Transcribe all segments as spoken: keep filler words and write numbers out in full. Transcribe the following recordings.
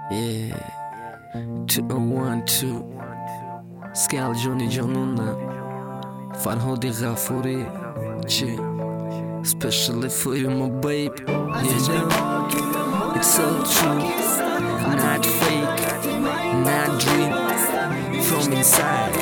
Yeah, two oh one two Skal Johnny Januna Farhodi Ghafuri Chi Especially for you my babe. Yeah, it's so true, not fake, not dream, from inside.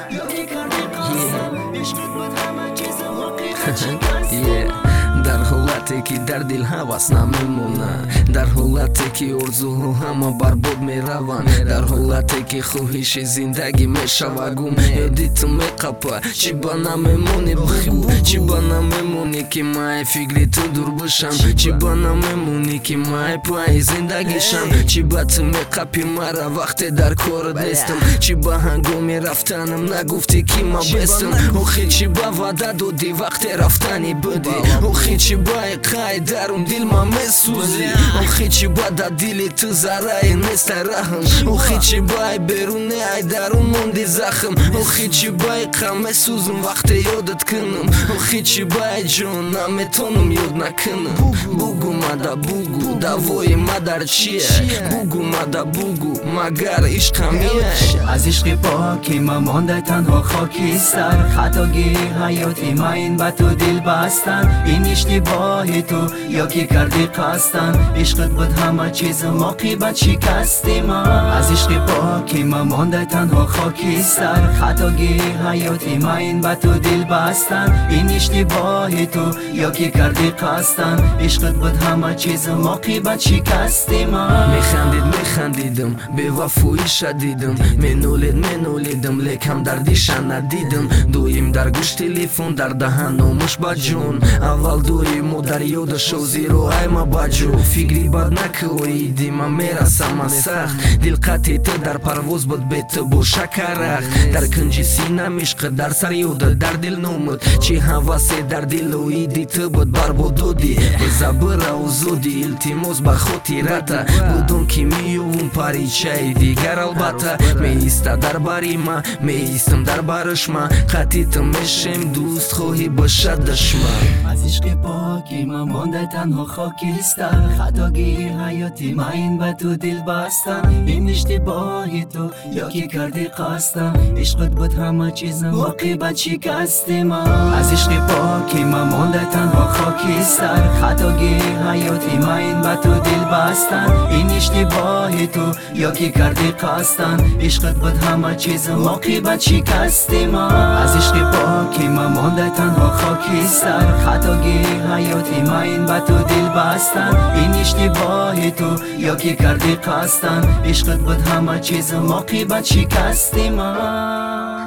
Yeah Yeah дар ҳолате ки дар дил ҳавас намемонад, дар ҳолате ки орзуҳо ҳама барбод мераванд, дар ҳолате ки хоҳиши зиндагӣ мешава гум. ёди ту меқапа, чӣ ба намемонӣ бугу, чӣ ба намемонӣ ки май фикри ту дур бошам, чӣ ба намемонӣ ки май паи зиндагишам, чӣ ба ту меқапи мара вақте дар корат нестам, чӣ ба ҳангоми рафтанам нагуфтӣ ки ма бестам, охи чӣ ба ваъда додӣ вақте рафтанӣ будӣ, охи чӣ ба иққаи дарун дил ма месӯзӣ, охи чӣ ба дар дили ту зарраи неста раҳм, охи чӣ ба беруни ай дарун монди захм, охи чӣ ба иққа месӯзам вақте ёдат кунам, охи чӣ ба ҷон наметонам ёд накунам. Бугу мада бугу, давои ма дар чие, бугу мада бугу, магар ишқам ие. аз ишқи поки ма мондай танҳо хокистар, хатогии ҳаёти ма ин ба ту дил бастан, ин иштибоҳи ту ё ки карди қастан, ишқит буд ҳама чизм оқибат шикасти ман. аз ишқи поки ма мондай танҳо хокистар, хатогии ҳаёти ма ин ба ту дил бастан, ин иштибоҳи ту ё ки карди қастан, ишқит буд ҳама чизм оқибат шикасти ман. Механдид механдидам, бевафоӣ шадидам, менолид менолидам, лек ҳамдардиша надидам, доим дар гӯш телефон, дар даҳан номуш ба ҷон, аввал доимо дар ёдашо зиро ай ма ба ҷо, фикри бад накоиди ма мерасама сахт, дилқати ту дар парвоз буд бе ту боша карахт, дар кунҷи синам ишқи дар сар ёда дар дил номуд, чӣ ҳавасе дар дилоиди ту буд барбододӣ, безабра озодӣ, илтимос ба хотирата, будон ки меёвум паричаи дигар албатта, меиста дар бари ма, меистам дар бараш ма, қатъи ту мешем дӯст хоҳӣ бошад душман. аз ишқи поки ма мондай танҳо хокистар, хатогии ҳаёти ма ин ба ту дил бастан, ин иштибоҳи ту ё ки карди қастан, ишқит буд ҳама чизм оқибат шикасти ман. аз ишқи поки ма мондай танҳо хокистар, хатогии ҳаёти ма ин ба ту дил бастан, ин иштибоҳи ту ё ки карди қастан, ишқит буд ҳама чизм оқибат шикасти ман. аз ишқи поки ма мондай танҳо хокистар, хатогии ҳаёти ма ин ба ту дил бастан, ин иштибоҳи ту ё ки карди қастан, ишқит буд ҳама чизм оқибат шикасти ман.